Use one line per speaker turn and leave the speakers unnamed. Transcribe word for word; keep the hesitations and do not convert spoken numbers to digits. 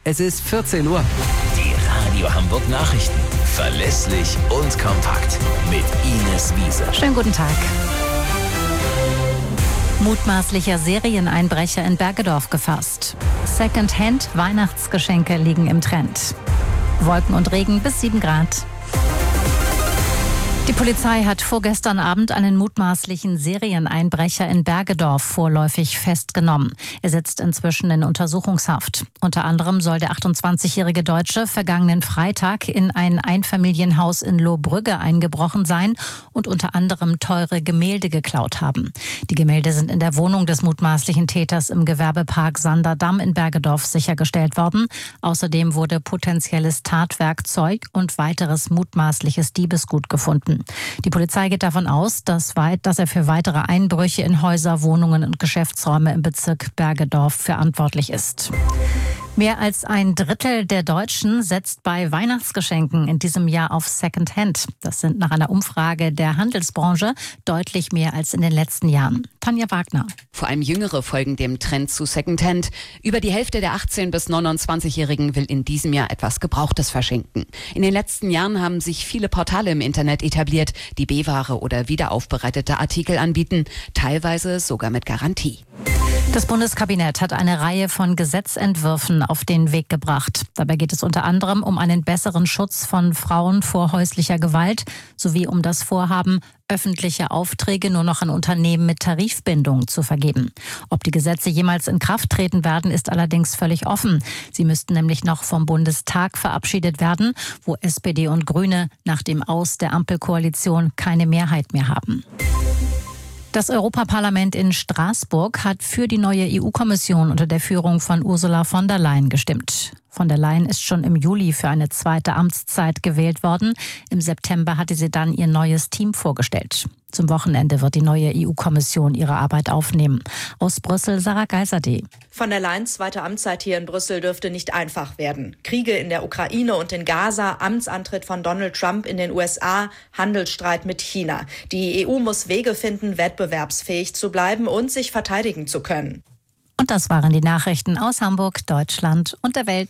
Es ist vierzehn Uhr.
Die Radio Hamburg Nachrichten. Verlässlich und kompakt. Mit Ines Wiese.
Schönen guten Tag. Mutmaßlicher Serieneinbrecher in Bergedorf gefasst. Secondhand-Weihnachtsgeschenke liegen im Trend. Wolken und Regen bis sieben Grad. Die Polizei hat vorgestern Abend einen mutmaßlichen Serieneinbrecher in Bergedorf vorläufig festgenommen. Er sitzt inzwischen in Untersuchungshaft. Unter anderem soll der achtundzwanzigjährige Deutsche vergangenen Freitag in ein Einfamilienhaus in Lohbrügge eingebrochen sein und unter anderem teure Gemälde geklaut haben. Die Gemälde sind in der Wohnung des mutmaßlichen Täters im Gewerbepark Sanderdamm in Bergedorf sichergestellt worden. Außerdem wurde potenzielles Tatwerkzeug und weiteres mutmaßliches Diebesgut gefunden. Die Polizei geht davon aus, dass, weit, dass er für weitere Einbrüche in Häuser, Wohnungen und Geschäftsräume im Bezirk Bergedorf verantwortlich ist. Mehr als ein Drittel der Deutschen setzt bei Weihnachtsgeschenken in diesem Jahr auf Secondhand. Das sind nach einer Umfrage der Handelsbranche deutlich mehr als in den letzten Jahren. Tanja Wagner.
Vor allem Jüngere folgen dem Trend zu Secondhand. Über die Hälfte der achtzehn- bis neunundzwanzigjährigen will in diesem Jahr etwas Gebrauchtes verschenken. In den letzten Jahren haben sich viele Portale im Internet etabliert, die B-Ware oder wiederaufbereitete Artikel anbieten, teilweise sogar mit Garantie.
Das Bundeskabinett hat eine Reihe von Gesetzentwürfen auf den Weg gebracht. Dabei geht es unter anderem um einen besseren Schutz von Frauen vor häuslicher Gewalt sowie um das Vorhaben, öffentliche Aufträge nur noch an Unternehmen mit Tarifbindung zu vergeben. Ob die Gesetze jemals in Kraft treten werden, ist allerdings völlig offen. Sie müssten nämlich noch vom Bundestag verabschiedet werden, wo S P D und Grüne nach dem Aus der Ampelkoalition keine Mehrheit mehr haben. Das Europaparlament in Straßburg hat für die neue E U-Kommission unter der Führung von Ursula von der Leyen gestimmt. Von der Leyen ist schon im Juli für eine zweite Amtszeit gewählt worden. Im September hatte sie dann ihr neues Team vorgestellt. Zum Wochenende wird die neue E U-Kommission ihre Arbeit aufnehmen. Aus Brüssel, Sarah Geiserde.
Von der Leyens zweite Amtszeit hier in Brüssel dürfte nicht einfach werden. Kriege in der Ukraine und in Gaza, Amtsantritt von Donald Trump in den U S A, Handelsstreit mit China. Die E U muss Wege finden, wettbewerbsfähig zu bleiben und sich verteidigen zu können.
Und das waren die Nachrichten aus Hamburg, Deutschland und der Welt.